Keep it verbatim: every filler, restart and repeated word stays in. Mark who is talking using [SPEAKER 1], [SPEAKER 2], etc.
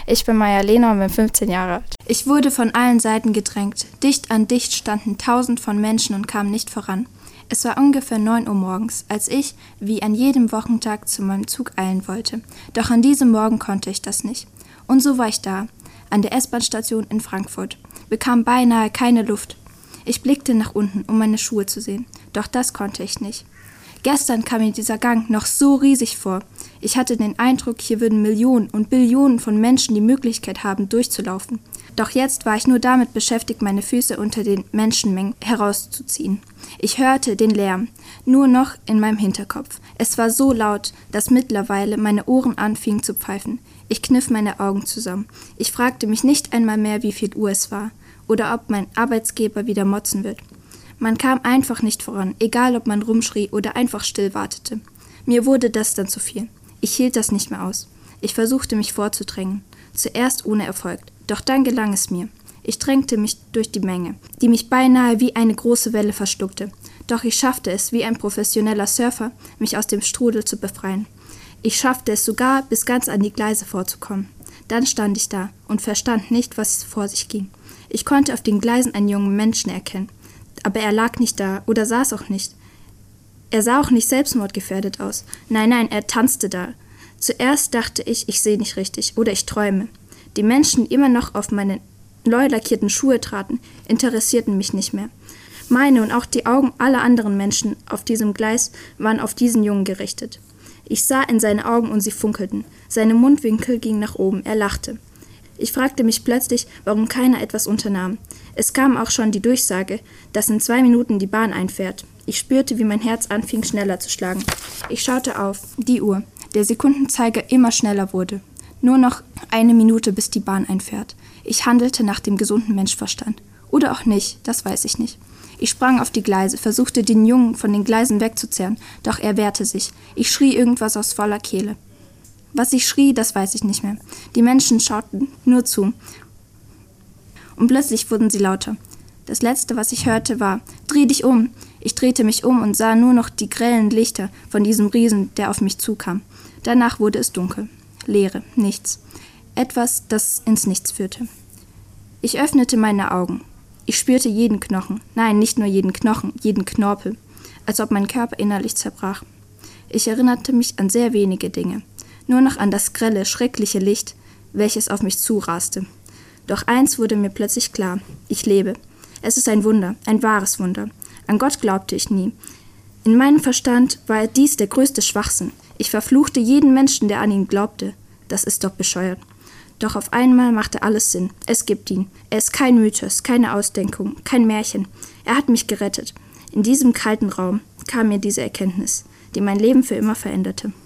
[SPEAKER 1] Ich bin Maja Lena und bin fünfzehn Jahre alt. Ich wurde von allen Seiten gedrängt. Dicht an dicht standen tausend von Menschen und kamen nicht voran. Es war ungefähr neun Uhr morgens, als ich, wie an jedem Wochentag, zu meinem Zug eilen wollte. Doch an diesem Morgen konnte ich das nicht. Und so war ich da, an der S-Bahn-Station in Frankfurt, bekam beinahe keine Luft. Ich blickte nach unten, um meine Schuhe zu sehen, doch das konnte ich nicht. Gestern kam mir dieser Gang noch so riesig vor. Ich hatte den Eindruck, hier würden Millionen und Billionen von Menschen die Möglichkeit haben, durchzulaufen. Doch jetzt war ich nur damit beschäftigt, meine Füße unter den Menschenmengen herauszuziehen. Ich hörte den Lärm, nur noch in meinem Hinterkopf. Es war so laut, dass mittlerweile meine Ohren anfingen zu pfeifen. Ich kniff meine Augen zusammen. Ich fragte mich nicht einmal mehr, wie viel Uhr es war oder ob mein Arbeitsgeber wieder motzen wird. Man kam einfach nicht voran, egal ob man rumschrie oder einfach still wartete. Mir wurde das dann zu viel. Ich hielt das nicht mehr aus. Ich versuchte mich vorzudrängen. Zuerst ohne Erfolg. Doch dann gelang es mir. Ich drängte mich durch die Menge, die mich beinahe wie eine große Welle verschluckte. Doch ich schaffte es, wie ein professioneller Surfer, mich aus dem Strudel zu befreien. Ich schaffte es sogar, bis ganz an die Gleise vorzukommen. Dann stand ich da und verstand nicht, was vor sich ging. Ich konnte auf den Gleisen einen jungen Menschen erkennen. Aber er lag nicht da oder saß auch nicht. Er sah auch nicht selbstmordgefährdet aus. Nein, nein, er tanzte da. Zuerst dachte ich, ich sehe nicht richtig oder ich träume. Die Menschen, die immer noch auf meine neu lackierten Schuhe traten, interessierten mich nicht mehr. Meine und auch die Augen aller anderen Menschen auf diesem Gleis waren auf diesen Jungen gerichtet. Ich sah in seine Augen und sie funkelten. Seine Mundwinkel gingen nach oben, er lachte. Ich fragte mich plötzlich, warum keiner etwas unternahm. Es kam auch schon die Durchsage, dass in zwei Minuten die Bahn einfährt. Ich spürte, wie mein Herz anfing, schneller zu schlagen. Ich schaute auf die Uhr. Der Sekundenzeiger immer schneller wurde. Nur noch eine Minute, bis die Bahn einfährt. Ich handelte nach dem gesunden Menschenverstand. Oder auch nicht, das weiß ich nicht. Ich sprang auf die Gleise, versuchte den Jungen von den Gleisen wegzuzerren, doch er wehrte sich. Ich schrie irgendwas aus voller Kehle. Was ich schrie, das weiß ich nicht mehr. Die Menschen schauten nur zu. Und plötzlich wurden sie lauter. Das Letzte, was ich hörte, war, »Dreh dich um!« Ich drehte mich um und sah nur noch die grellen Lichter von diesem Riesen, der auf mich zukam. Danach wurde es dunkel. Leere, nichts. Etwas, das ins Nichts führte. Ich öffnete meine Augen. Ich spürte jeden Knochen. Nein, nicht nur jeden Knochen, jeden Knorpel. Als ob mein Körper innerlich zerbrach. Ich erinnerte mich an sehr wenige Dinge. Nur noch an das grelle, schreckliche Licht, welches auf mich zuraste. Doch eins wurde mir plötzlich klar. Ich lebe. Es ist ein Wunder, ein wahres Wunder. An Gott glaubte ich nie. In meinem Verstand war dies der größte Schwachsinn. Ich verfluchte jeden Menschen, der an ihn glaubte. Das ist doch bescheuert. Doch auf einmal machte alles Sinn. Es gibt ihn. Er ist kein Mythos, keine Ausdenkung, kein Märchen. Er hat mich gerettet. In diesem kalten Raum kam mir diese Erkenntnis, die mein Leben für immer veränderte.